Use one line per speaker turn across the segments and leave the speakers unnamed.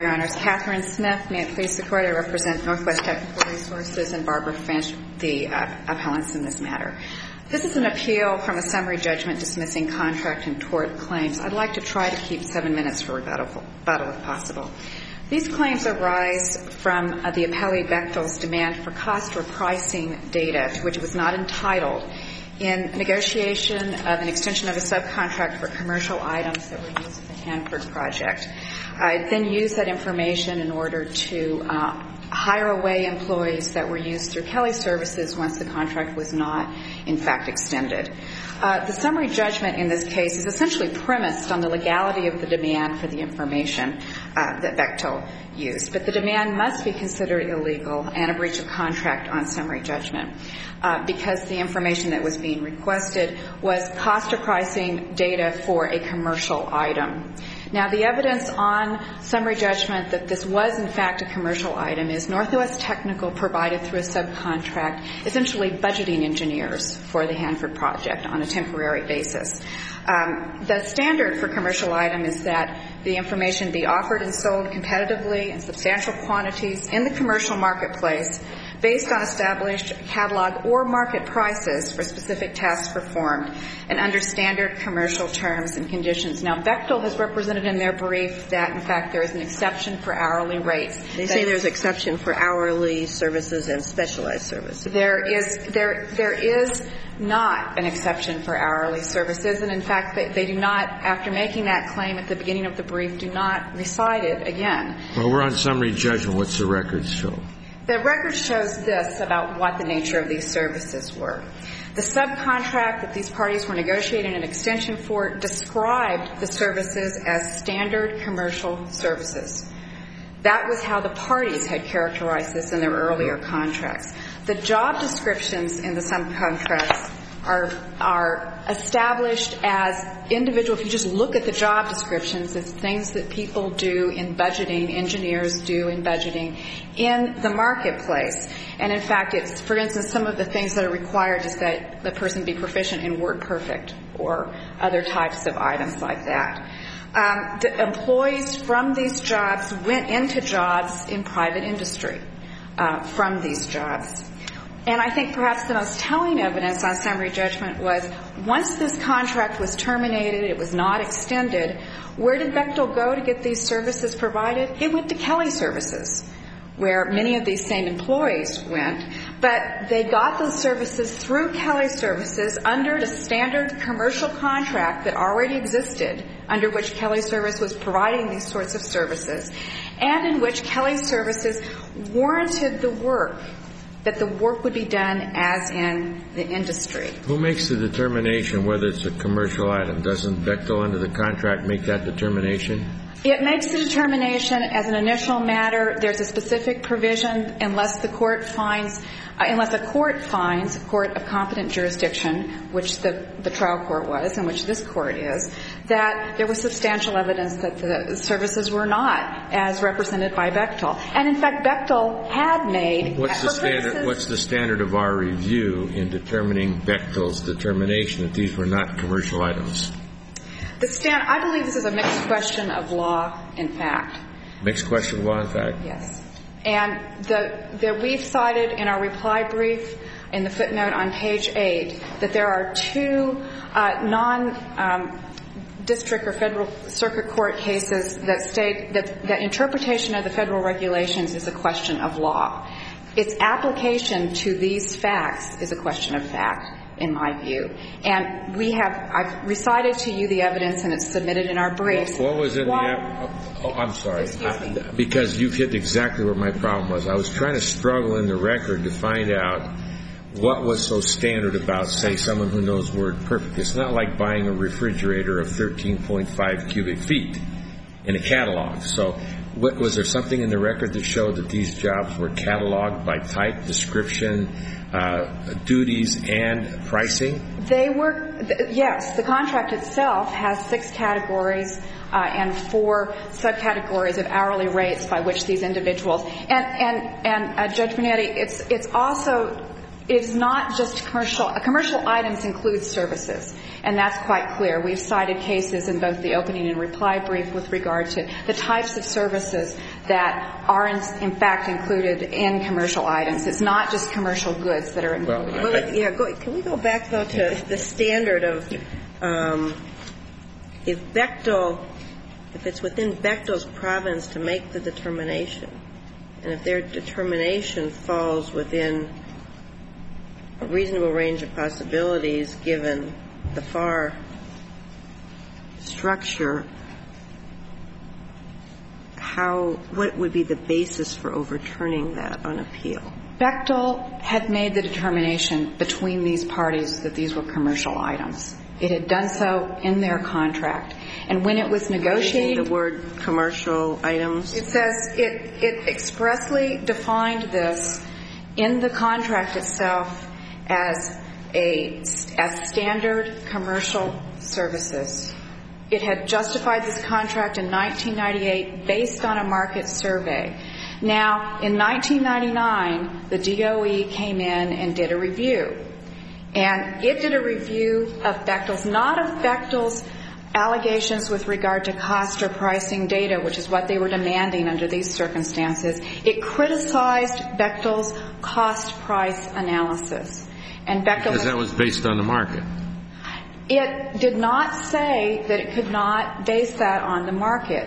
Your Honors, Catherine Smith, may it please the Court, I represent Northwest Technical Resources and Barbara Finch, the appellants in this matter. This is an appeal from a summary judgment dismissing contract and tort claims. I'd like to try to keep 7 minutes for rebuttal if possible. These claims arise from the appellee Bechtel's demand for cost or pricing data to which it was not entitled in negotiation of an extension of a subcontract for commercial items that were used in the Hanford project. I then used that information in order to hire away employees that were used through Kelly Services once the contract was not, in fact, extended. The summary judgment in this case is essentially premised on the legality of the demand for the information that Bechtel used. But the demand must be considered illegal and a breach of contract on summary judgment because the information that was being requested was cost or pricing data for a commercial item. Now, the evidence on summary judgment that this was, in fact, a commercial item is Northwest Technical provided through a subcontract essentially budgeting engineers for the Hanford project on a temporary basis. The standard for commercial item is that the information be offered and sold competitively in substantial quantities in the commercial marketplace based on established catalog or market prices for specific tasks performed and under standard commercial terms and conditions. Now, Bechtel has represented in their brief that, in fact, there is an exception for hourly rates.
They say there's exception for hourly services and specialized services.
There is not an exception for hourly services, and in fact, they do not, after making that claim at the beginning of the brief, do not recite it again.
Well, we're on summary judgment. What's the record show?
The record shows this about what the nature of these services were. The subcontract that these parties were negotiating an extension for described the services as standard commercial services. That was how the parties had characterized this in their earlier contracts. The job descriptions in the subcontracts are established as individual. If you just look at the job descriptions, it's things that people do in budgeting, engineers do in budgeting in the marketplace. And in fact, it's, for instance, some of the things that are required is that the person be proficient in WordPerfect or other types of items like that. The employees from these jobs went into jobs in private industry from these jobs. And I think perhaps the most telling evidence on summary judgment was once this contract was terminated, it was not extended, where did Bechtel go to get these services provided? It went to Kelly Services, where many of these same employees went. But they got those services through Kelly Services under the standard commercial contract that already existed, under which Kelly Service was providing these sorts of services, and in which Kelly Services warranted the work, that the work would be done as in the industry.
Who makes the determination whether it's a commercial item? Doesn't Bechtel under the contract make that determination?
It makes the determination as an initial matter. There's a specific provision unless a court finds, a court of competent jurisdiction, which the trial court was and which this court is, that there was substantial evidence that the services were not as represented by Bechtel. And in fact, Bechtel had made... What's
the standard of our review in determining Bechtel's determination that these were not commercial items?
I believe this is a mixed question of law, in fact.
Mixed question of law, in fact?
Yes. And we've cited in our reply brief in the footnote on page 8 that there are two non-district or federal circuit court cases that state that interpretation of the federal regulations is a question of law. Its application to these facts is a question of fact, in my view. And I've recited to you the evidence, and it's submitted in our briefs.
What was in I'm sorry. Because you've hit exactly where my problem was. I was trying to struggle in the record to find out what was so standard about, say, someone who knows WordPerfect. It's not like buying a refrigerator of 13.5 cubic feet in a catalog. So was there something in the record that showed that these jobs were cataloged by type, description, duties, and pricing?
They were, yes. The contract itself has 6 categories and 4 subcategories of hourly rates by which these individuals. And Judge Bonetti, it's also, it's not just commercial. Commercial items include services. And that's quite clear. We've cited cases in both the opening and reply brief with regard to the types of services that are in fact included in commercial items. It's not just commercial goods that are included.
Can we go back, though, to the standard of if it's within Bechtel's province to make the determination, and if their determination falls within a reasonable range of possibilities given the FAR structure, what would be the basis for overturning that on appeal?
Bechtel had made the determination between these parties that these were commercial items. It had done so in their contract. And when it was negotiated,
the word commercial items,
it says it expressly defined this in the contract itself as standard commercial services. It had justified this contract in 1998 based on a market survey. Now, in 1999, the DOE came in and did a review. And it did a review of Bechtel's, not of Bechtel's allegations with regard to cost or pricing data, which is what they were demanding under these circumstances. It criticized Bechtel's cost-price analysis. And Bechtel,
because that was based on the market.
It did not say that it could not base that on the market.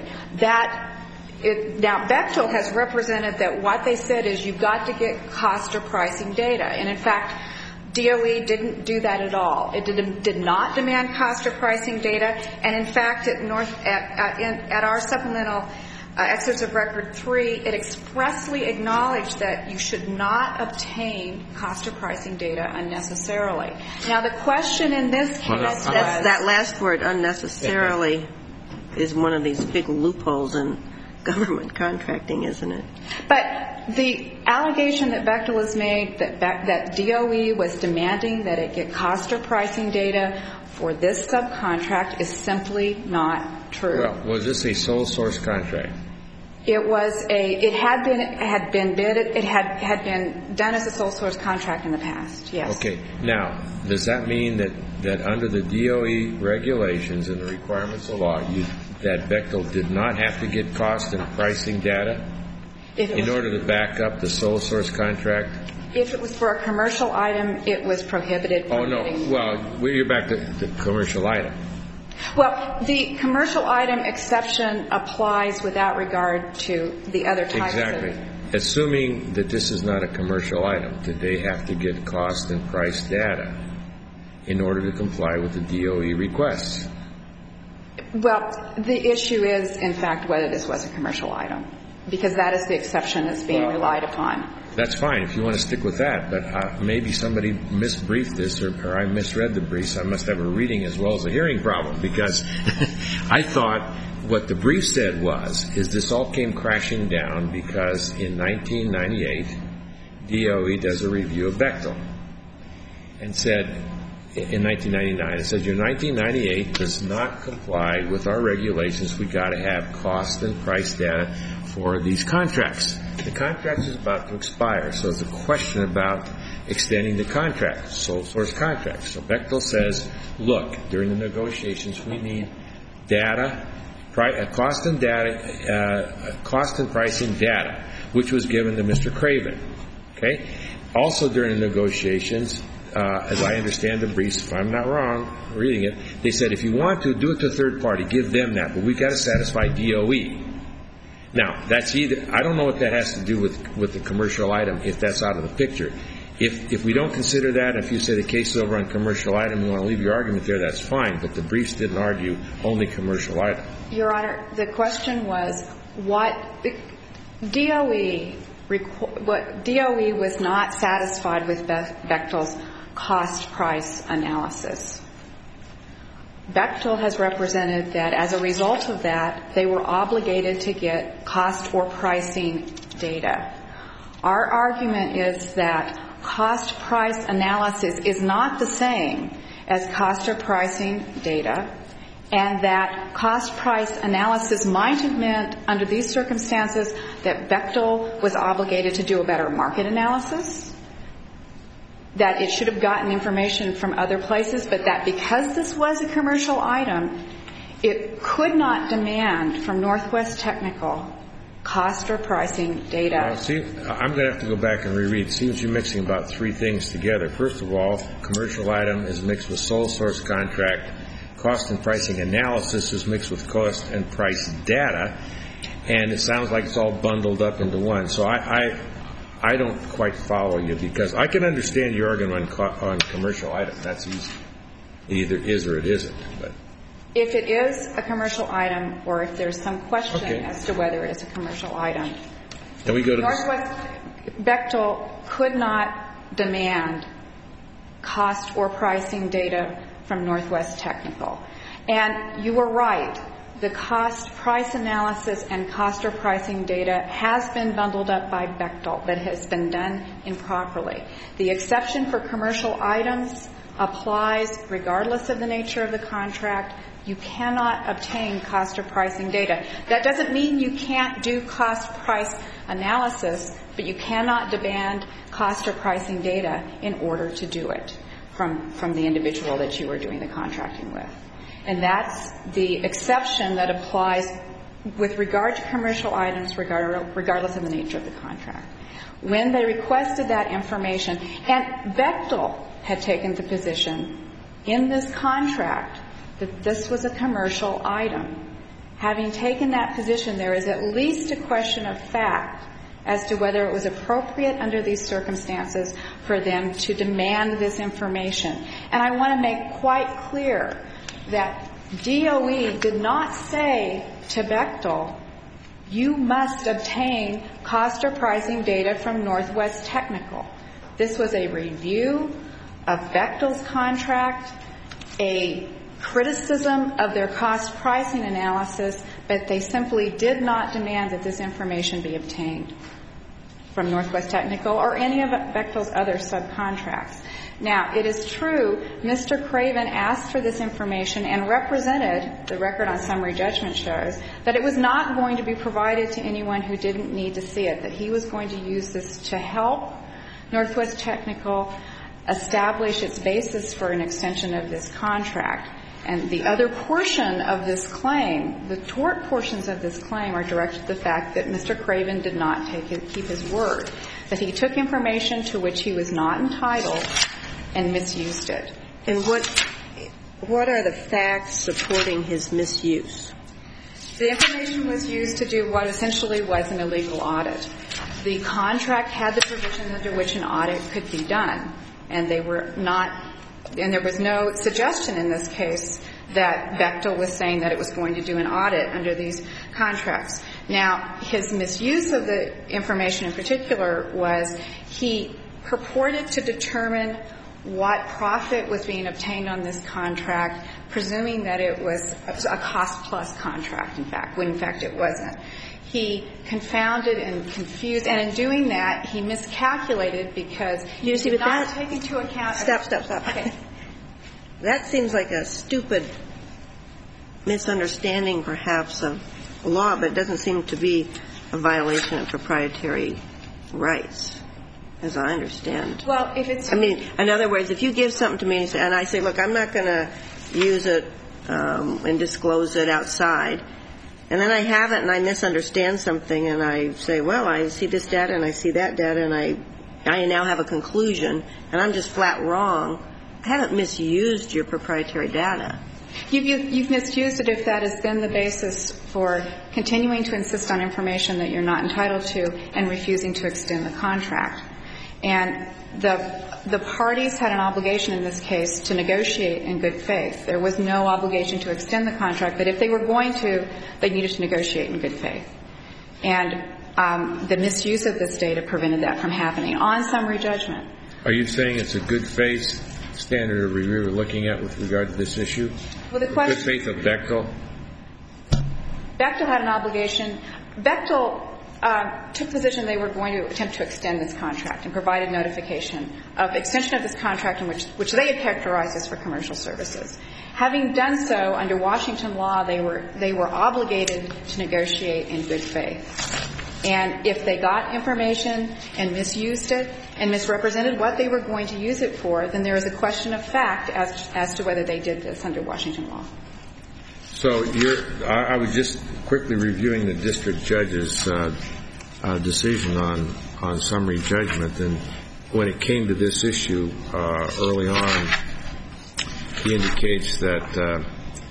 Now, Bechtel has represented that what they said is you've got to get cost or pricing data. And, in fact, DOE didn't do that at all. It did not demand cost or pricing data. And, in fact, at our supplemental excerpts of Record 3, it expressly acknowledged that you should not obtain cost or pricing data unnecessarily. Now, the question in this case was
that last word, unnecessarily, is one of these big loopholes in government contracting, isn't it?
But the allegation that Bechtel has made that DOE was demanding that it get cost or pricing data for this subcontract is simply not true.
Well, was this a sole source contract?
It had been done as a sole source contract in the past, yes.
Okay. Now, does that mean that under the DOE regulations and the requirements of law, that Bechtel did not have to get cost and pricing data in order to back up the sole source contract?
If it was for a commercial item, it was prohibited.
Oh, no. Well, you're back to the commercial item.
Well, the commercial item exception applies without regard to the other types.
Exactly. Assuming that this is not a commercial item, did they have to get cost and price data in order to comply with the DOE requests?
Well, the issue is, in fact, whether this was a commercial item, because that is the exception that's being relied upon.
That's fine if you want to stick with that, but maybe somebody misbriefed this or I misread the briefs. I must have a reading as well as a hearing problem, because I thought what the brief said is this all came crashing down because in 1998, DOE does a review of Bechtel and said, in 1999, it said, your 1998 does not comply with our regulations. We've got to have cost and price data for these contracts. The contract is about to expire, so it's a question about extending the contract, sole source contract. So Bechtel says, look, during the negotiations, we need data, cost and pricing data, which was given to Mr. Craven. Okay? Also during the negotiations, as I understand the briefs, if I'm not wrong reading it, they said if you want to, do it to a third party, give them that, but we've got to satisfy DOE. Now, that's either, I don't know what that has to do with the commercial item, if that's out of the picture. If we don't consider that, if you say the case is over on commercial item, you want to leave your argument there, that's fine, but the briefs didn't argue only commercial item.
Your Honor, the question was what DOE was not satisfied with Bechtel's cost-price analysis. Bechtel has represented that as a result of that, they were obligated to get cost or pricing data. Our argument is that cost-price analysis is not the same as cost or pricing data, and that cost-price analysis might have meant, under these circumstances, that Bechtel was obligated to do a better market analysis, that it should have gotten information from other places, but that because this was a commercial item, it could not demand from Northwest Technical cost or pricing data.
Well, see, I'm going to have to go back and reread. See what you're mixing about three things together. First of all, commercial item is mixed with sole source contract. Cost and pricing analysis is mixed with cost and price data. And it sounds like it's all bundled up into one. So I don't quite follow you, because I can understand your argument on commercial item. That's easy. It either is or it isn't. But
if it is a commercial item, or if there's some question as to whether it is a commercial item,
then we go to
Northwest Bechtel could not demand cost or pricing data from Northwest Technical. And you were right. The cost price analysis and cost or pricing data has been bundled up by Bechtel, but has been done improperly. The exception for commercial items applies regardless of the nature of the contract. You cannot obtain cost or pricing data. That doesn't mean you can't do cost price analysis, but you cannot demand cost or pricing data in order to do it from the individual that you are doing the contracting with. And that's the exception that applies with regard to commercial items regardless of the nature of the contract. When they requested that information, and Bechtel had taken the position in this contract that this was a commercial item. Having taken that position, there is at least a question of fact as to whether it was appropriate under these circumstances for them to demand this information. And I want to make quite clear that DOE did not say to Bechtel, you must obtain cost or pricing data from Northwest Technical. This was a review of Bechtel's contract, a criticism of their cost pricing analysis, but they simply did not demand that this information be obtained from Northwest Technical or any of Bechtel's other subcontracts. Now, it is true, Mr. Craven asked for this information and represented, the record on summary judgment shows, that it was not going to be provided to anyone who didn't need to see it, that he was going to use this to help Northwest Technical establish its basis for an extension of this contract. And the other portion of this claim, the tort portions of this claim, are directed to the fact that Mr. Craven did not keep his word, that he took information to which he was not entitled and misused it.
And what are the facts supporting his misuse?
The information was used to do what essentially was an illegal audit. The contract had the provision under which an audit could be done, and they were not. And there was no suggestion in this case that Bechtel was saying that it was going to do an audit under these contracts. Now, his misuse of the information in particular was he purported to determine what profit was being obtained on this contract, presuming that it was a cost-plus contract, in fact, when in fact it wasn't. He confounded and confused, and in doing that, he miscalculated because he did not take into account.
Stop.
Okay.
That seems like a stupid misunderstanding, perhaps, of law, but it doesn't seem to be a violation of proprietary rights, as I understand.
Well, if it's...
I mean, in other words, if you give something to me and I say, look, I'm not going to use it and disclose it outside, and then I have it and I misunderstand something and I say, well, I see this data and I see that data and I now have a conclusion and I'm just flat wrong, I haven't misused your proprietary data.
You've misused it if that has been the basis for continuing to insist on information that you're not entitled to and refusing to extend the contract. And the parties had an obligation in this case to negotiate in good faith. There was no obligation to extend the contract, but if they were going to, they needed to negotiate in good faith. And the misuse of this data prevented that from happening on summary judgment.
Are you saying it's a good faith standard of review we're looking at with regard to this issue?
Well, the question...
Good faith of Bechtel?
Bechtel had an obligation. Bechtel took the position they were going to attempt to extend this contract and provided notification of extension of this contract in which they had characterized as for commercial services. Having done so, under Washington law, they were obligated to negotiate in good faith. And if they got information and misused it and misrepresented what they were going to use it for, then there is a question of fact as to whether they did this under Washington law.
So I was just quickly reviewing the district judge's decision on summary judgment, and when it came to this issue early on, he indicates that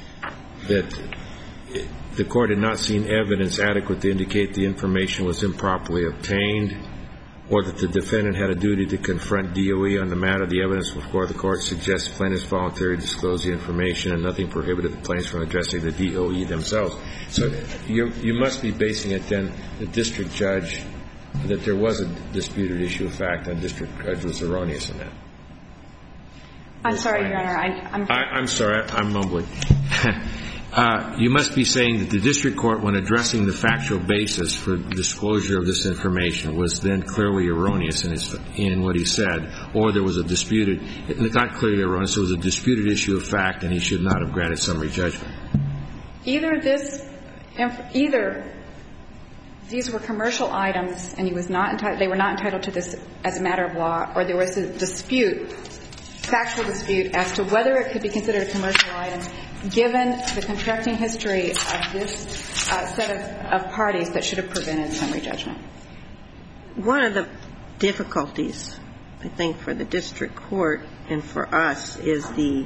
the court had not seen evidence adequate to indicate the information was improperly obtained, or that the defendant had a duty to confront DOE on the matter. The evidence before the court suggests plaintiffs voluntarily disclosed the information, and nothing prohibited the plaintiffs from addressing the DOE themselves. So you must be basing it then, the district judge, that there was a disputed issue of fact, and the district judge was erroneous in that.
I'm sorry, Your Honor.
I'm sorry. I'm mumbling. You must be saying that the district court, when addressing the factual basis for the disclosure of this information, was then clearly erroneous in what he said, or there was a disputed, not clearly erroneous, there was a disputed issue of fact, and he should not have granted summary judgment.
Either these were commercial items and he was not entitled, they were not entitled to this as a matter of law, or there was a dispute, factual dispute, as to whether it could be considered a commercial item, given the contracting history of this set of parties that should have prevented summary judgment.
One of the difficulties, I think, for the district court and for us is the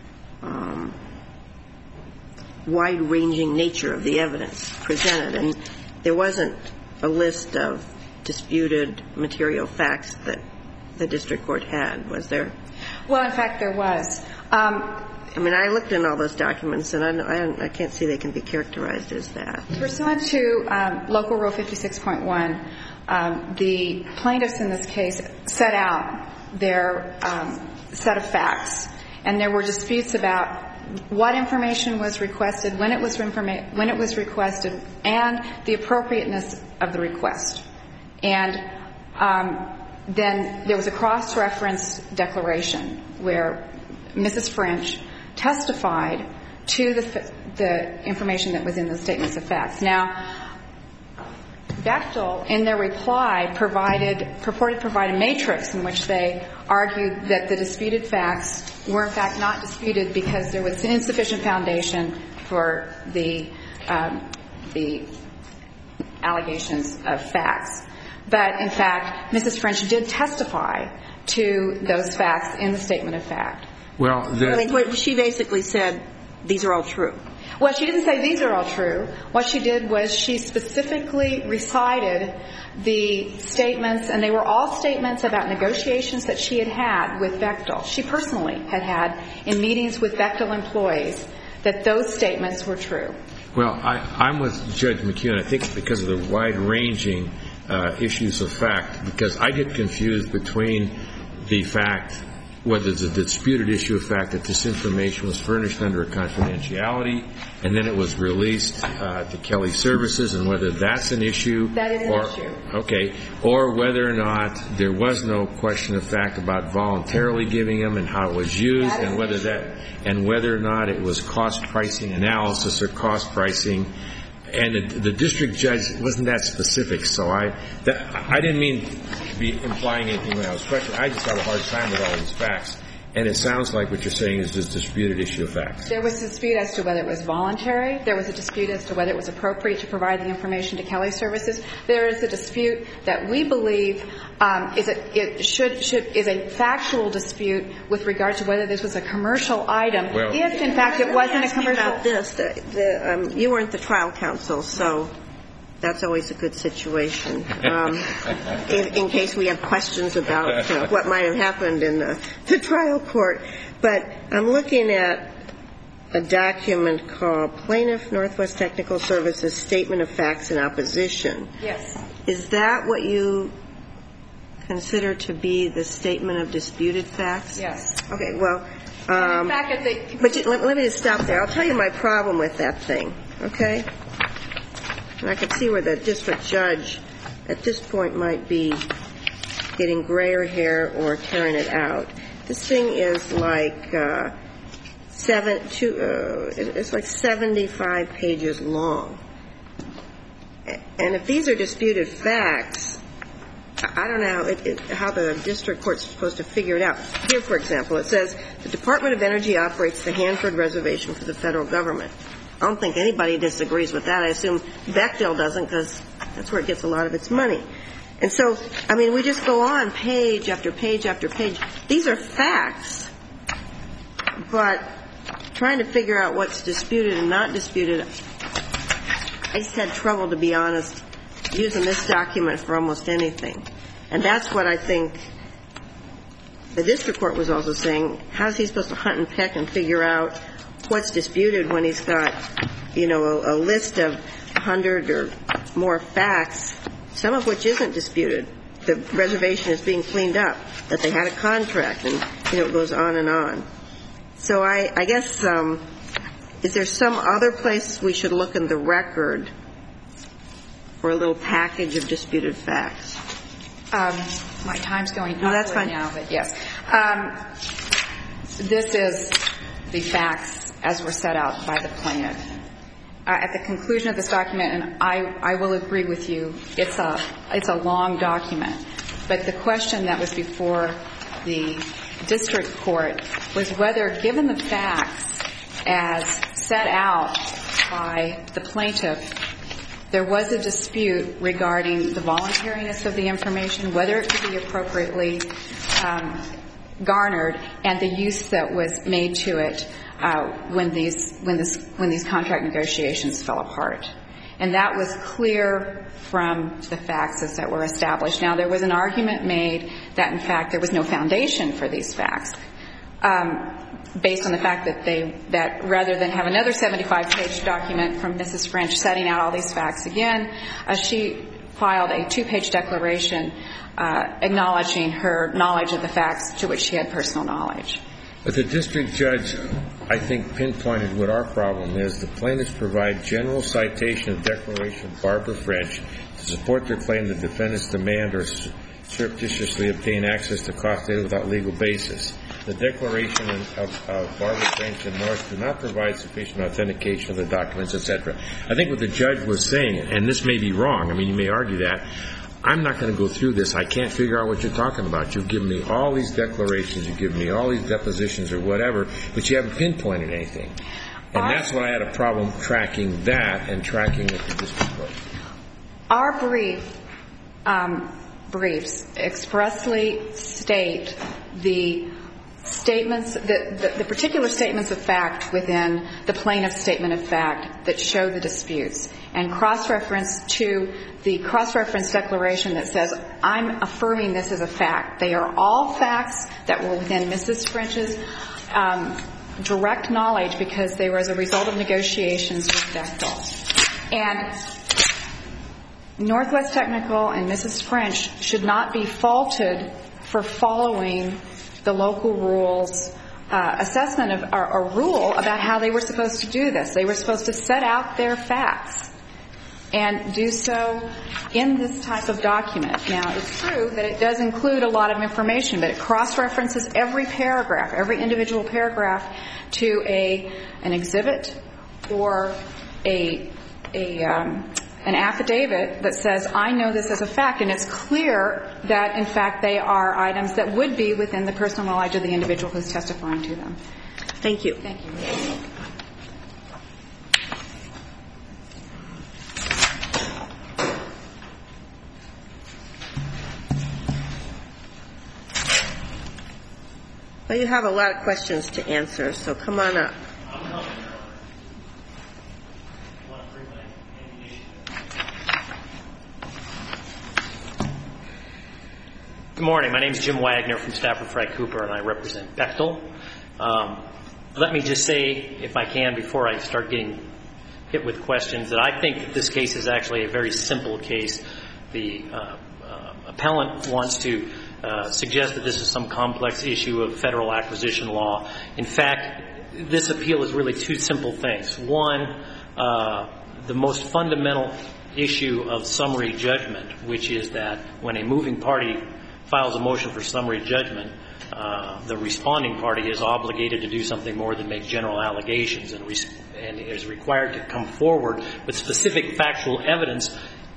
wide-ranging nature of the evidence presented. And there wasn't a list of disputed material facts that the district court had, was there?
Well, in fact, there was.
I mean, I looked in all those documents, and I can't see they can be characterized as that.
Pursuant to Local Rule 56.1, the plaintiffs in this case set out their set of facts, and there were disputes about what information was requested, when it was requested, and the appropriateness of the request. And then there was a cross-reference declaration where Mrs. French testified to the information that was in the statements of facts. Now, Bechtel, in their reply, purported to provide a matrix in which they argued that the disputed facts were, in fact, not disputed because there was insufficient foundation for the allegations of facts. But, in fact, Mrs. French did testify to those facts in the statement of fact.
Well,
I mean, she basically said these are all true.
Well, she didn't say these are all true. What she did was she specifically recited the statements, and they were all statements about negotiations that she had had with Bechtel. She personally had in meetings with Bechtel employees that those statements were true.
Well, I'm with Judge McKeown, I think, because of the wide-ranging issues of fact, because I get confused between the fact whether it's a disputed issue of fact that this information was furnished under a confidentiality and then it was released to Kelly Services, and whether that's an issue.
That is an issue.
Okay. Or whether or not there was no question of fact about voluntarily giving them and how it was used, and whether or not it was cost pricing analysis or cost pricing. And the district judge wasn't that specific, so I didn't mean to be implying anything when I was questioning. I just had a hard time with all these facts. And it sounds like what you're saying is this disputed issue of facts.
There was a dispute as to whether it was voluntary. There was a dispute as to whether it was appropriate to provide the information to Kelly Services. There is a dispute that we believe is a factual dispute with regard to whether this was a commercial item. Well, if, in fact, it wasn't a commercial.
About this, you weren't the trial counsel, so that's always a good situation in case we have questions about what might have happened in the trial court. But I'm looking at a document called Plaintiff Northwest Technical Services Statement of Facts in Opposition.
Yes.
Is that what you consider to be the statement of disputed facts?
Yes.
Okay, well,
in fact,
but let me just stop there. I'll tell you my problem with that thing, okay? And I can see where the district judge at this point might be getting grayer hair or tearing it out. This thing is like it's like 75 pages long. And if these are disputed facts, I don't know how the district court's supposed to figure it out. Here, for example, it says the Department of Energy operates the Hanford Reservation for the federal government. I don't think anybody disagrees with that. I assume Bechtel doesn't, because that's where it gets a lot of its money. And so, I mean, we just go on page after page after page. These are facts, but trying to figure out what's disputed and not disputed, I just had trouble, to be honest, using this document for almost anything. And that's what I think the district court was also saying. How's he supposed to hunt and peck and figure out what's disputed when he's got, you know, a list of 100 or more facts, some of which isn't disputed. The reservation is being cleaned up, that they had a contract, and, you know, it goes on and on. So I guess, is there some other place we should look in the record for a little package of disputed facts?
My time's going up.
No, that's fine.
Now, but yes. This is the facts as were set out by the plaintiff. At the conclusion of this document, and I will agree with you, it's a long document, but the question that was before the district court was whether, given the facts as set out by the plaintiff, there was a dispute regarding the voluntariness of the information, whether it could be appropriately garnered, and the use that was made to it when these contract negotiations fell apart. And that was clear from the facts as that were established. Now, there was an argument made that, in fact, there was no foundation for these facts, based on the fact that rather than have another 75-page document from Mrs. French setting out all these facts again, she filed a 2-page declaration acknowledging her knowledge of the facts to which she had personal knowledge.
But the district judge, I think, pinpointed what our problem is. The plaintiffs provide general citation of declaration of Barbara French to support their claim that defendants demand or surreptitiously obtain access to cost data without legal basis. The declaration of Barbara French and North do not provide sufficient authentication of the documents, etc. I think what the judge was saying, and this may be wrong, I mean, you may argue that, I'm not going to go through this. I can't figure out what you're talking about. You've given me all these declarations. You've given me all these depositions or whatever, but you haven't pinpointed anything. And that's why I had a problem tracking that and tracking it to district court.
Our briefs expressly state the statements, the particular statements of fact within the plaintiff's statement of fact that show the disputes, and cross-reference to the cross-reference declaration that says, I'm affirming this as a fact. They are all facts that were within Mrs. French's direct knowledge because they were as a result of negotiations with Bechtel. And Northwest Technical and Mrs. French should not be faulted for following the local rules assessment of or rule about how they were supposed to do this. They were supposed to set out their facts and do so in this type of document. Now, it's true that it does include a lot of information, but it cross-references every paragraph, every individual paragraph to an exhibit or an affidavit that says, I know this as a fact, and it's clear that, in fact, they are items that would be within the personal knowledge of the individual who's testifying to them.
Thank you.
Thank you.
Well, you have a lot of questions to answer, so come on up.
Good morning. My name is Jim Wagner from Stafford Fry Cooper, and I represent Bechtel. Let me just say, if I can, before I start getting hit with questions, that I think that this case is actually a very simple case. The appellant wants to suggest that this is some complex issue of federal acquisition law. In fact, this appeal is really two simple things. One, the most fundamental issue of summary judgment, which is that when a moving party files a motion for summary judgment, the responding party is obligated to do something more than make general allegations and is required to come forward with specific factual evidence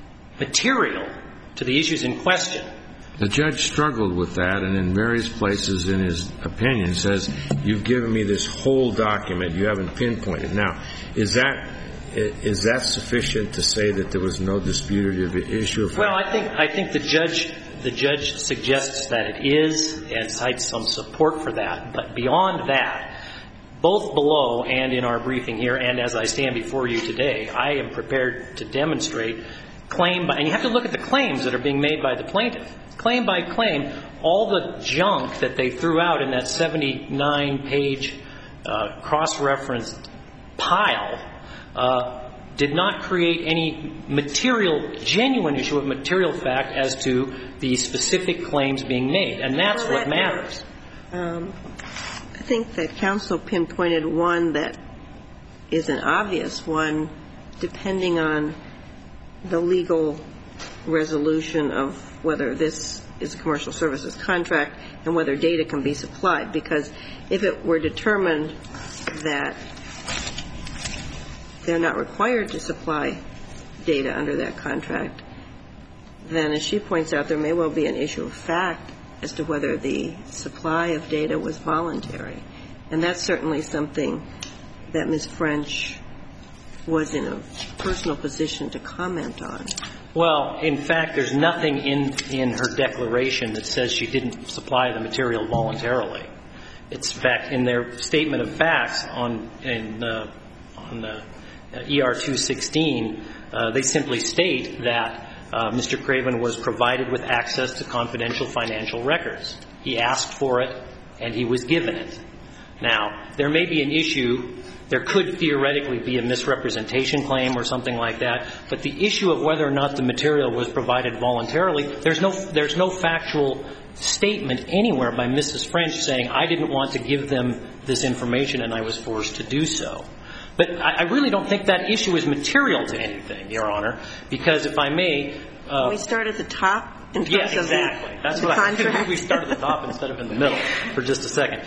material to the issues in question.
The judge struggled with that, and in various places in his opinion says, you've given me this whole document, you haven't pinpointed. Now, is that sufficient to say that there was no disputed issue of fact?
Well, I think the judge suggests that it is and cites some support for that. But beyond that, both below and in our briefing here and as I stand before you today, I am prepared to demonstrate claim by, and you have to look at the claims that are being made by the plaintiff. Claim by claim, all the junk that they threw out in that 79-page cross-referenced pile did not create any material, genuine issue of material fact as to the specific claims being made. And that's what matters.
I think that counsel pinpointed one that is an obvious one, depending on the legal resolution of whether this is a commercial services contract and whether data can be supplied. Because if it were determined that they're not required to supply data under that contract, then, as she points out, there may well be an issue of fact as to whether the supply of data was voluntary. And that's certainly something that Ms. French was in a personal position to comment on.
Well, in fact, there's nothing in her declaration that says she didn't supply the material voluntarily. It's, in fact, in their statement of facts on the ER 216, they simply state that Mr. Craven was provided with access to confidential financial records. He asked for it, and he was given it. Now, there may be an issue. There could theoretically be a misrepresentation claim or something like that. But the issue of whether or not the material was provided voluntarily, there's no factual statement anywhere by Mrs. French saying, I didn't want to give them this information and I was forced to do so. But I really don't think that issue is material to anything, Your Honor, because if I may...
we start at the top in terms
yes,
of
exactly. That's
the
what
contract.
We start at the top instead of in the middle for just a second.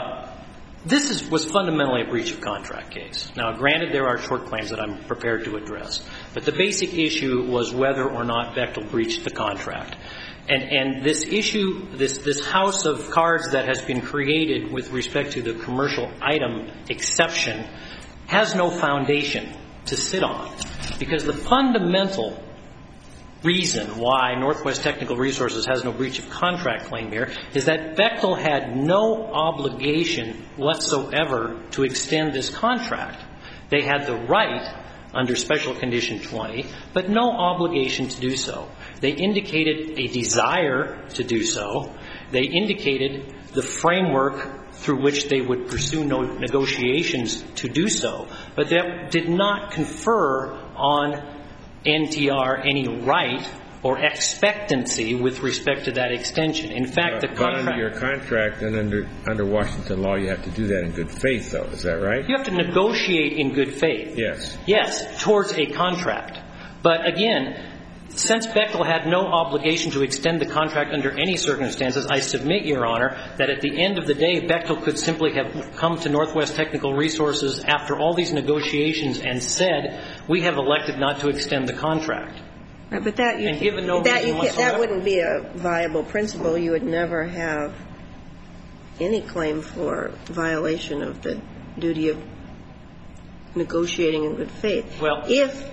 This was fundamentally a breach of contract case. Now, granted, there are short claims that I'm prepared to address, but the basic issue was whether or not Bechtel breached the contract. And this issue, this house of cards that has been created with respect to the commercial item exception has no foundation to sit on, because the fundamental reason why Northwest Technical Resources has no breach of contract claim here is that Bechtel had no obligation whatsoever to extend this contract. They had the right under Special Condition 20, but no obligation to do so. They indicated a desire to do so. They indicated the framework through which they would pursue negotiations to do so, but that did not confer on NTR any right or expectancy with respect to that extension. In fact, the contract...
But under your contract and under Washington law, you have to do that in good faith, though. Is that right?
You have to negotiate in good faith.
Yes.
Yes, towards a contract. But again, since Bechtel had no obligation to extend the contract under any circumstances, I submit, Your Honor, that at the end of the day, Bechtel could simply have come to Northwest Technical Resources after all these negotiations and said, we have elected not to extend the contract.
Right, but that wouldn't be a viable principle. You would never have any claim for violation of the duty of negotiating in good faith.
Well,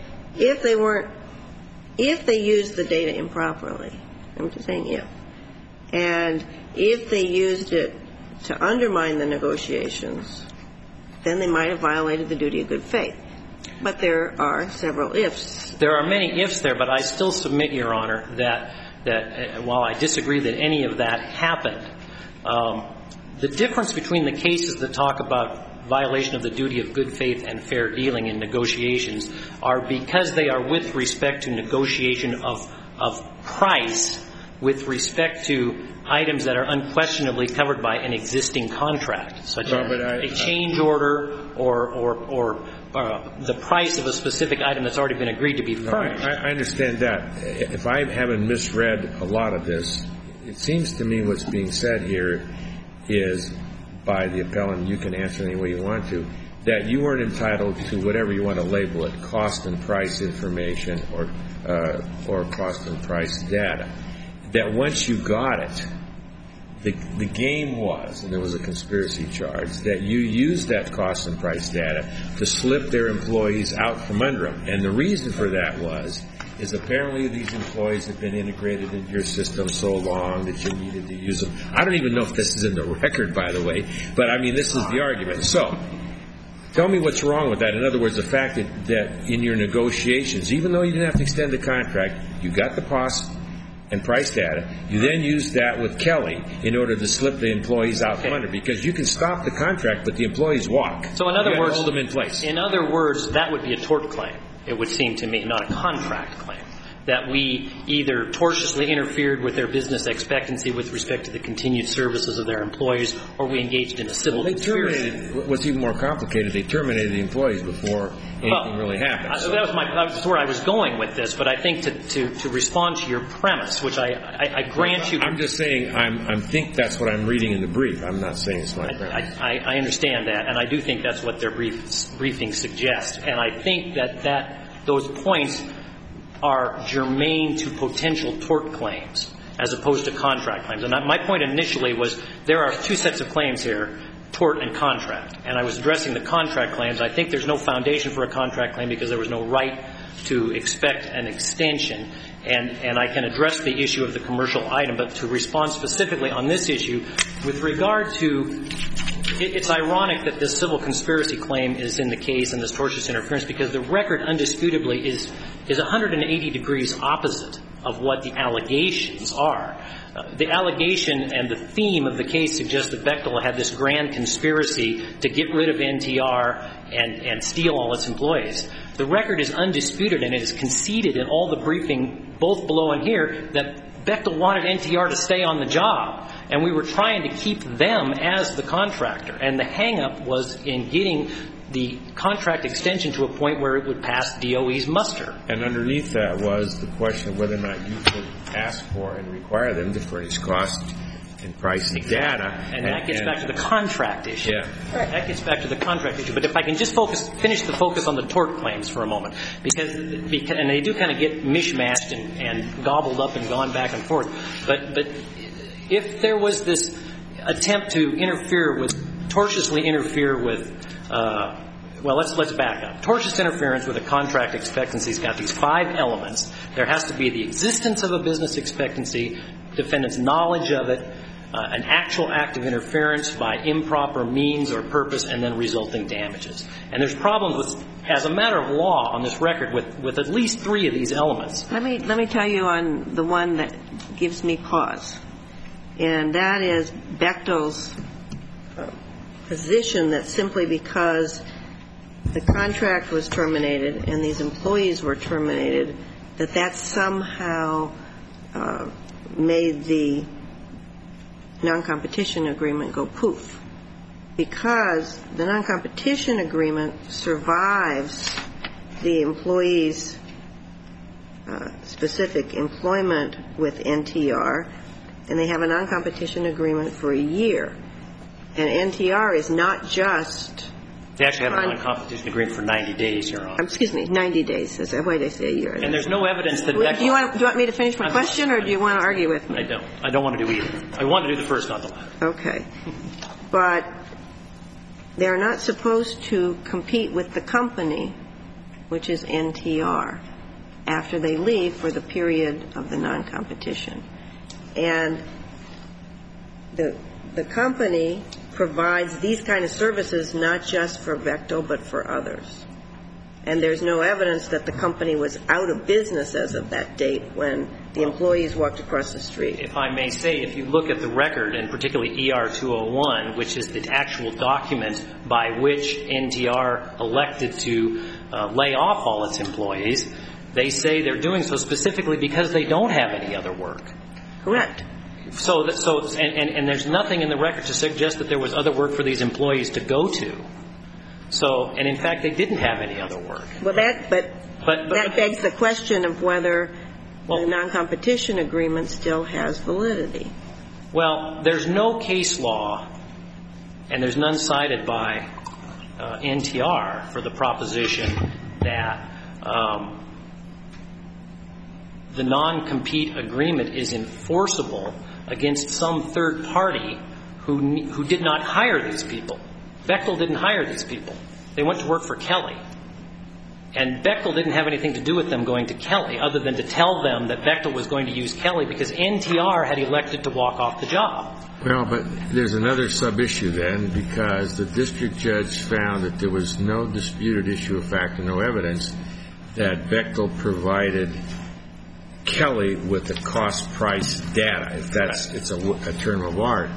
if they used the data improperly, I'm just saying if, and if they used it to undermine the negotiations, then they might have violated the duty of good faith. But there are several ifs.
There are many ifs there, but I still submit, Your Honor, that while I disagree that any of that happened, the difference between the cases that talk about violation of the duty of good faith and fair dealing in negotiations are because they are with respect to negotiation of price with respect to items that are unquestionably covered by an existing contract, such as a change order or the price of a specific item that's already been agreed to be furnished.
I understand that. If I haven't misread a lot of this, it seems to me what's being said here is, by the appellant, you can answer any way you want to, that you weren't entitled to whatever you want to label it, cost and price information or cost and price data. That once you got it, the game was, and there was a conspiracy charge, that you used that cost and price data to slip their employees out from under them. And the reason for that is apparently these employees have been integrated into your system so long that you needed to use them. I don't even know if this is in the record, by the way, but I mean, this is the argument. So, tell me what's wrong with that. In other words, the fact that in your negotiations, even though you didn't have to extend the contract, you got the cost and price data, you then used that with Kelly in order to slip the employees out from under, because you can stop the contract, but the employees walk.
So in other words,
hold them in place.
In other words, that would be a tort claim, it would seem to me, not a contract claim. That we either tortiously interfered with their business expectancy with respect to the continued services of their employees, or we engaged in a civil conspiracy.
Terminated. What's even more complicated, they terminated the employees before anything really happened.
So that's where I was going with this. But I think to respond to your premise, which I grant you.
I'm just saying I think that's what I'm reading in the brief. I'm not saying it's my premise.
I understand that, and I do think that's what their briefing suggests. And I think that those points are germane to potential tort claims as opposed to contract claims. And my point initially was there are two sets of claims here, tort and contract. And I was addressing the contract claims. I think there's no foundation for a contract claim because there was no right to expect an extension. And I can address the issue of the commercial item, but to respond specifically on this issue, with regard to it's ironic that this civil conspiracy claim is in the case and this tortious interference, because the record undisputably is 180 degrees opposite of what the allegations are. The allegation and the theme of the case suggests that Bechtel had this grand conspiracy to get rid of NTR and steal all its employees. The record is undisputed, and it is conceded in all the briefing, both below and here, that Bechtel wanted NTR to stay on the job. And we were trying to keep them as the contractor. And the hang-up was in getting the contract extension to a point where it would pass DOE's muster.
And underneath that was the question of whether or not you could ask for and require them to furnish cost and price and data.
And that gets back to the contract issue.
Yeah.
That gets back to the contract issue. But if I can just finish the focus on the tort claims for a moment, because and they do kind of get mishmashed and gobbled up and gone back and forth. But if there was this attempt to tortiously interfere with, let's back up. Tortious interference with a contract expectancy has got these 5 elements. There has to be the existence of a business expectancy, defendant's knowledge of it, an actual act of interference by improper means or purpose, and then resulting damages. And there's problems with, as a matter of law on this record, with at least 3 of these elements.
Let me tell you on the one that gives me pause. And that is Bechtel's position that simply because the contract was terminated and these employees were terminated, that somehow made the non-competition agreement go poof. Because the non-competition agreement survives the employees' specific employment with NTR, and they have a non-competition agreement for a year. And NTR is not just...
They actually have a non-competition agreement for 90 days, Your Honor.
Excuse me, 90 days. That's why they say a year.
And there's no evidence that Bechtel...
Do you want me to finish my question, or do you want to argue with me?
I don't. I don't want to do either. I want to do the first, not the latter.
Okay. But they're not supposed to compete with the company, which is NTR, after they leave for the period of the non-competition. And the company provides these kind of services not just for Bechtel but for others. And there's no evidence that the company was out of business as of that date when the employees walked across the street.
If I may say, if you look at the record, and particularly ER 201, which is the actual document by which NTR elected to lay off all its employees, they say they're doing so specifically because they don't have any other work.
Correct.
And there's nothing in the record to suggest that there was other work for these employees to go to. And in fact, they didn't have any other work.
Well, that begs the question of whether the non-competition agreement still has validity.
Well, there's no case law, and there's none cited by NTR for the proposition that the non-compete agreement is enforceable against some third party who did not hire these people. Bechtel didn't hire these people. They went to work for Kelly. And Bechtel didn't have anything to do with them going to Kelly other than to tell them that Bechtel was going to use Kelly because NTR had elected to walk off the job.
Well, but there's another sub-issue then, because the district judge found that there was no disputed issue of fact and no evidence that Bechtel provided Kelly with the cost-price data, if it's a term of art.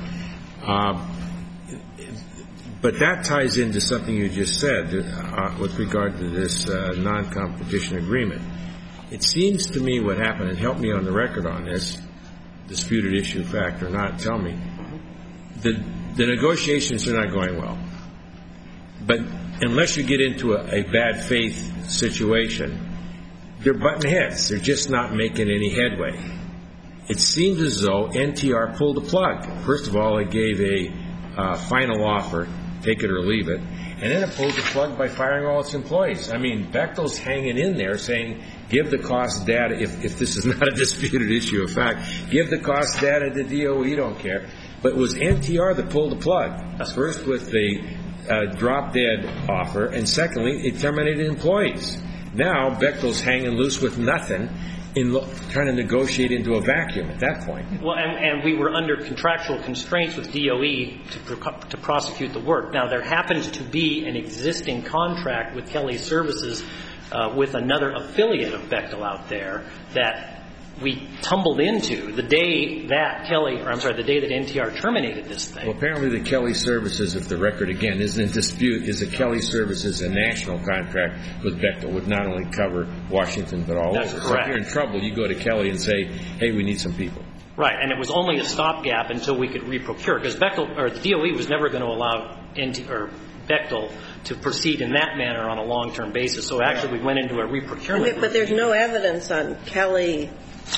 But that ties into something you just said with regard to this non-competition agreement. It seems to me what happened, and help me on the record on this, disputed issue of fact or not, tell me, the negotiations are not going well. But unless you get into a bad faith situation, they're butting heads. They're just not making any headway. It seems as though NTR pulled the plug. First of all, it gave a final offer, take it or leave it, and then it pulled the plug by firing all its employees. I mean, Bechtel's hanging in there saying, give the cost data, if this is not a disputed issue of fact, give the cost data to DOE, don't care. But it was NTR that pulled the plug. First with the drop-dead offer, and secondly, it terminated employees. Now, Bechtel's hanging loose with nothing in trying to negotiate into a vacuum at that point.
Well, and we were under contractual constraints with DOE to prosecute the work. Now, there happens to be an existing contract with Kelly Services with another affiliate of Bechtel out there that we tumbled into the day that the day that NTR terminated this thing.
Well, apparently the Kelly Services, if the record again isn't in dispute, is that Kelly Services, a national contract with Bechtel, would not only cover Washington but all over.
That's correct.
So if you're in trouble, you go to Kelly and say, hey, we need some people.
Right, and it was only a stopgap until we could reprocure, because the DOE was never going to allow Bechtel to proceed in that manner on a long-term basis. So actually we went into a reprocurement.
But there's no evidence on Kelly.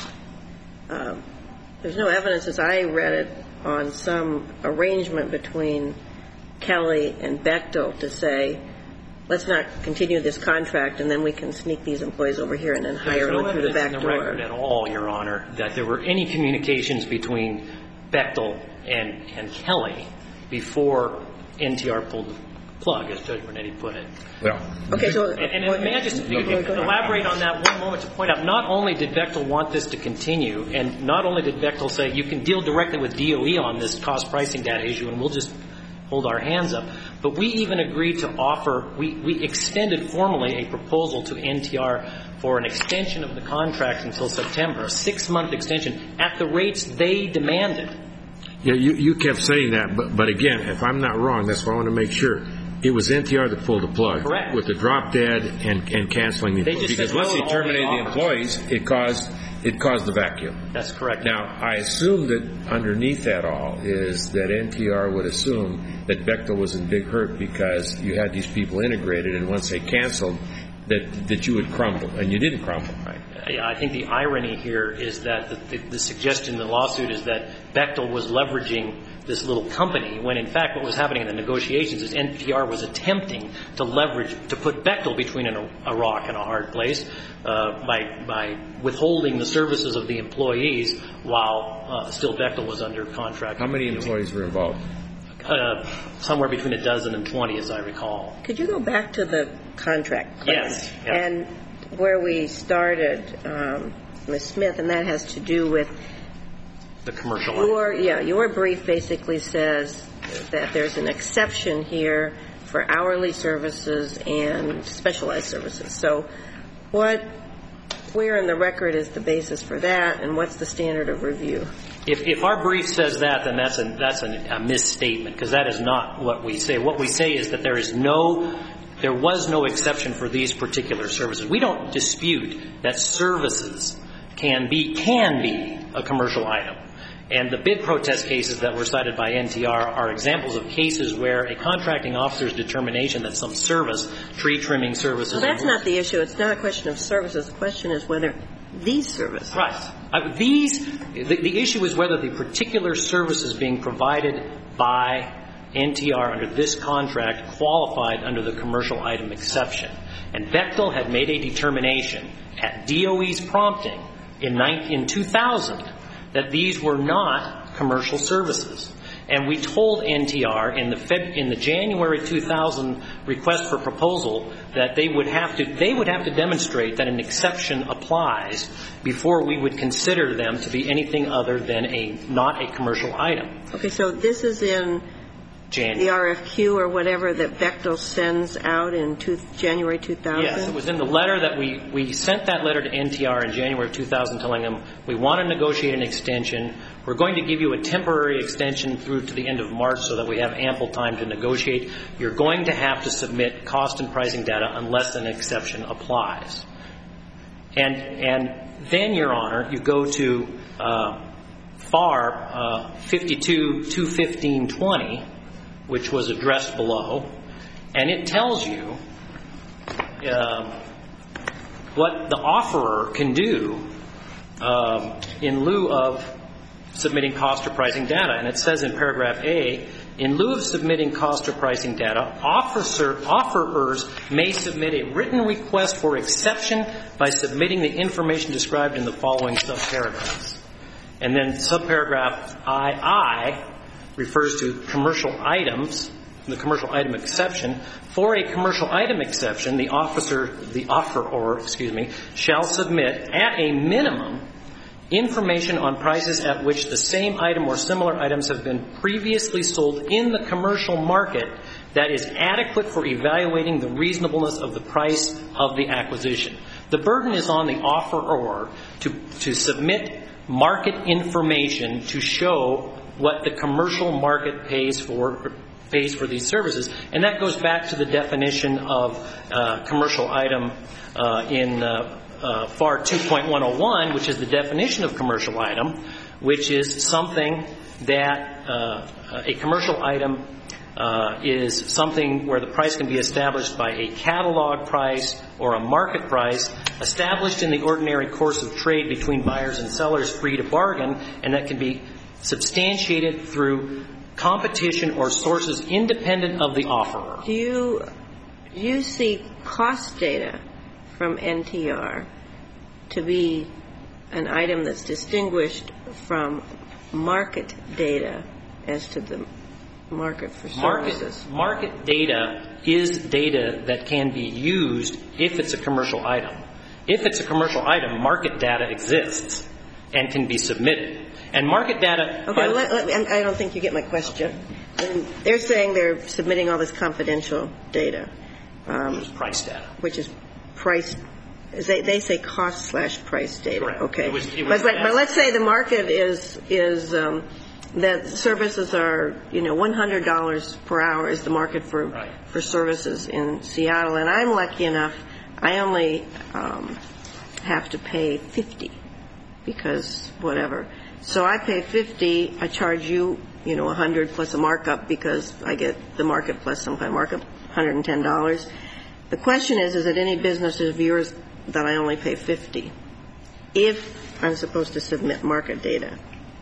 There's no evidence, as I read it, on some arrangement between Kelly and Bechtel to say, let's not continue this contract and then we can sneak these employees over here and then hire them through the back door.
There's no evidence in the record at all, Your Honor, that there were any communications between Bechtel and Kelly before NTR pulled the plug, as Judge Bernetti put it.
Well,
okay, so
and may I just elaborate on that one moment to point out, not only did Bechtel want this to continue, and not only did Bechtel say, you can deal directly with DOE on this cost pricing data issue and we'll just hold our hands up, but we even agreed to offer, we extended formally a proposal to NTR for an extension of the contract until September, a 6-month extension at the rates they demanded.
Yeah, you kept saying that, but again, if I'm not wrong, that's why I want to make sure. It was NTR that pulled the plug.
Correct.
With the drop dead and canceling the employees. Because once they terminated the employees, it caused the vacuum.
That's correct.
Now, I assume that underneath that all is that NTR would assume that Bechtel was in big hurt because you had these people integrated, and once they canceled, that you would crumble, and you didn't crumble.
Right. I think the irony here is that the suggestion in the lawsuit is that Bechtel was leveraging this little company, when in fact what was happening in the negotiations is NTR was attempting to put Bechtel between a rock and a hard place by withholding the services of the employees while still Bechtel was under contract.
How many employees were involved?
Somewhere between 12 and 20, as I recall.
Could you go back to the contract claim?
Yes. Yeah.
And where we started, Ms. Smith, and that has to do with
the commercial.
Your brief basically says that there's an exception here for hourly services and specialized services. So where in the record is the basis for that, and what's the standard of review?
If our brief says that, then that's a misstatement, because that is not what we say. What we say is that there was no exception for these particular services. We don't dispute that services can be a commercial item. And the bid protest cases that were cited by NTR are examples of cases where a contracting officer's determination that some service, tree trimming services.
Well, that's not the issue. It's not a question of services. The question is whether these services.
Right. The issue is whether the particular services being provided by NTR under this contract qualified under the commercial item exception. And Bechtel had made a determination at DOE's prompting in 2000 that these were not commercial services. And we told NTR in the January 2000 request for proposal that they would have to demonstrate that an exception applies before we would consider them to be anything other than not a commercial item.
Okay, so this is in the RFQ or whatever that Bechtel sends out in January 2000?
Yes, it was in the letter that we sent that letter to NTR in January of 2000 telling them we want to negotiate an extension. We're going to give you a temporary extension through to the end of March so that we have ample time to negotiate. You're going to have to submit cost and pricing data unless an exception applies. And then, Your Honor, you go to FAR 52-215-20, which was addressed below, and it tells you what the offerer can do in lieu of submitting cost or pricing data. And it says in paragraph A, in lieu of submitting cost or pricing data, offerers may submit a written request for exception by submitting the information described in the following subparagraphs. And then subparagraph II refers to commercial items, the commercial item exception. For a commercial item exception, the offeror, shall submit at a minimum information on prices at which the same item or similar items have been previously sold in the commercial market that is adequate for evaluating the reasonableness of the price of the acquisition. The burden is on the offeror to submit market information to show what the commercial market pays for these services. And that goes back to the definition of commercial item in FAR 2.101, which is the definition of commercial item, which is something that a commercial item is something where the price can be established by a catalog price or a market price established in the ordinary course of trade between buyers and sellers free to bargain, and that can be substantiated through competition or sources independent of the offerer.
Do you see cost data from NTR to be an item that's distinguished from market data as to the market for services?
Market data is data that can be used if it's a commercial item. If it's a commercial item, market data exists and can be submitted. And market data...
Okay, I don't think you get my question. They're saying they're submitting all this confidential data.
Which is price data.
Which is price... They say cost/price data.
Correct.
Okay.
But
let's say the market is that services are, $100 per hour is the market for services in Seattle. And I'm lucky enough, I only have to pay $50 because whatever. So I pay $50, I charge you, $100 plus a markup because I get the market plus some kind of markup, $110. The question is it any business of yours that I only pay $50 if I'm supposed to submit market data?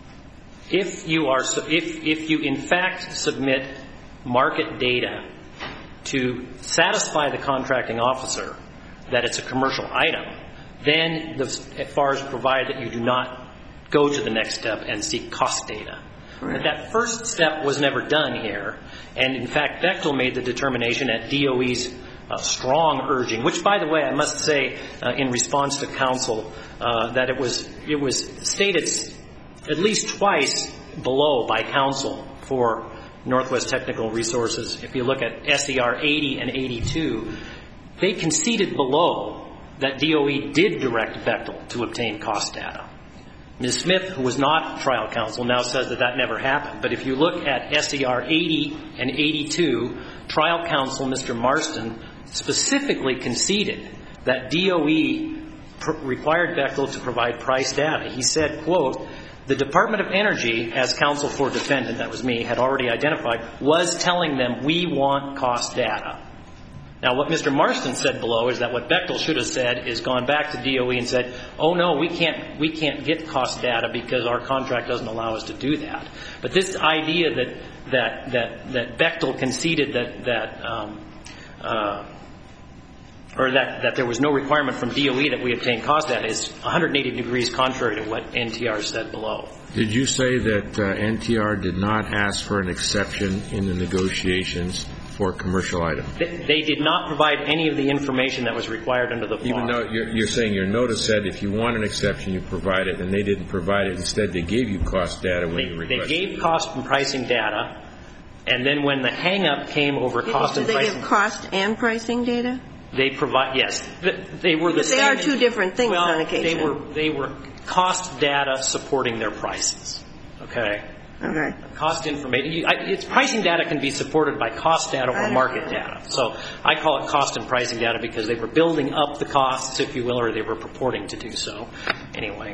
If you in fact submit market data to satisfy the contracting officer that it's a commercial item, then the FARs provide that you do not go to the next step and seek cost data. Right. But that first step was never done here. And in fact, Bechtel made the determination at DOE's strong urging, which, by the way, I must say in response to counsel, that it was stated at least twice below by counsel for Northwest Technical Resources. If you look at SER 80 and 82, they conceded below that DOE did direct Bechtel to obtain cost data. Ms. Smith, who was not trial counsel, now says that never happened. But if you look at SER 80 and 82, trial counsel Mr. Marston specifically conceded that DOE required Bechtel to provide price data. He said, quote, the Department of Energy, as counsel for defendant, that was me, had already identified, was telling them we want cost data. Now, what Mr. Marston said below is that what Bechtel should have said is gone back to DOE and said, oh, no, we can't get cost data because our contract doesn't allow us to do that. But this idea that Bechtel conceded that there was no requirement from DOE that we obtain cost data is 180 degrees contrary to what NTR said below.
Did you say that NTR did not ask for an exception in the negotiations for a commercial item?
They did not provide any of the information that was required under the FAR.
Even though you're saying your notice said if you want an exception, you provide it, and they didn't provide it. Instead, they gave you cost data when you requested it.
They gave cost and pricing data, and then when the hang-up came over cost and pricing...
Did they give cost and pricing data?
They provide, yes. They were the same.
They are two different things on occasion.
Well, they were cost data supporting their prices. Okay?
Okay.
Cost information. It's pricing data can be supported by cost data or market data. So I call it cost and pricing data because they were building up the costs, if you will, or they were purporting to do so. Anyway,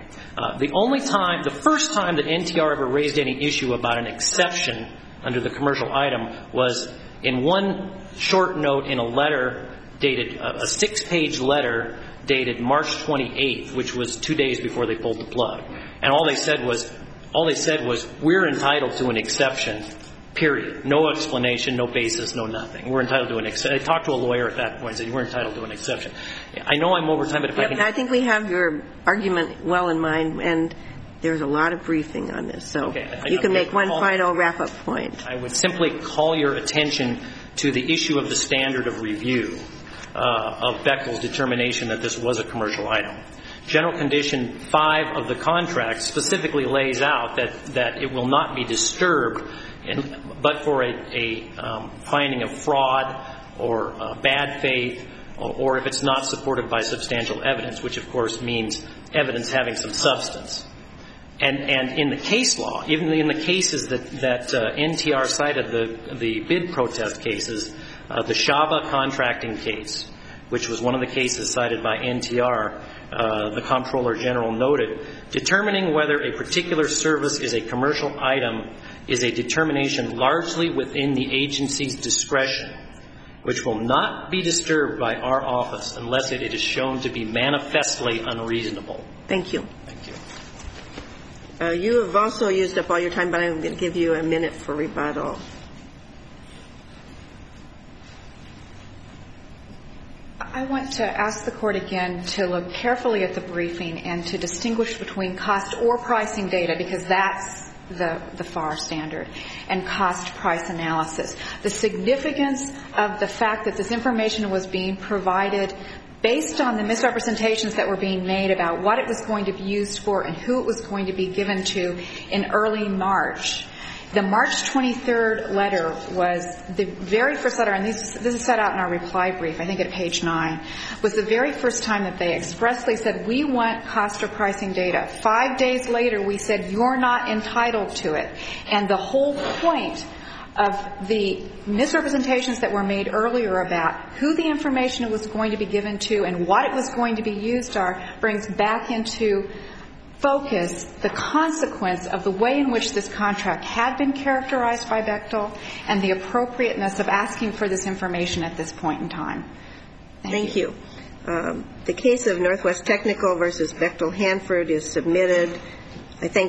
the first time that NTR ever raised any issue about an exception under the commercial item was in one short note in a letter dated, a 6-page letter dated March 28th, which was 2 days before they pulled the plug. And all they said was, we're entitled to an exception, period. No explanation, no basis, no nothing. We're entitled to an exception. I talked to a lawyer at that point and said, we're entitled to an exception. I know I'm over time, but if I can...
I think we have your argument well in mind, and there's a lot of briefing on this. So you can make one final wrap-up point.
I would simply call your attention to the issue of the standard of review of Bechtel's determination that this was a commercial item. General Condition 5 of the contract specifically lays out that it will not be disturbed but for a finding of fraud or bad faith or if it's not supported by substantial evidence, which of course means evidence having some substance. And in the case law, even in the cases that NTR cited, the bid protest cases, the Shaba contracting case, which was one of the cases cited by NTR, the Comptroller General noted, determining whether a particular service is a commercial item is a determination largely within the agency's discretion, which will not be disturbed by our office unless it is shown to be manifestly unreasonable.
Thank you.
Thank you.
You have also used up all your time, but I'm going to give you a minute for rebuttal.
I want to ask the Court again to look carefully at the briefing and to distinguish between cost or pricing data, because that's the FAR standard, and cost-price analysis. The significance of the fact that this information was being provided based on the misrepresentations that were being made about what it was going to be used for and who it was going to be given to in early March. The March 23rd letter was the very first letter, and this is set out in our reply brief, I think at page 9, was the very first time that they expressly said, we want cost or pricing data. 5 days later, we said, you're not entitled to it. And the whole point of the misrepresentations that were made earlier about who the information was going to be given to and what it was going to be used brings back into focus the consequence of the way in which this contract had been characterized by Bechtel and the appropriateness of asking for this information at this point in time.
Thank you. The case of Northwest Technical versus Bechtel Hanford is submitted. I thank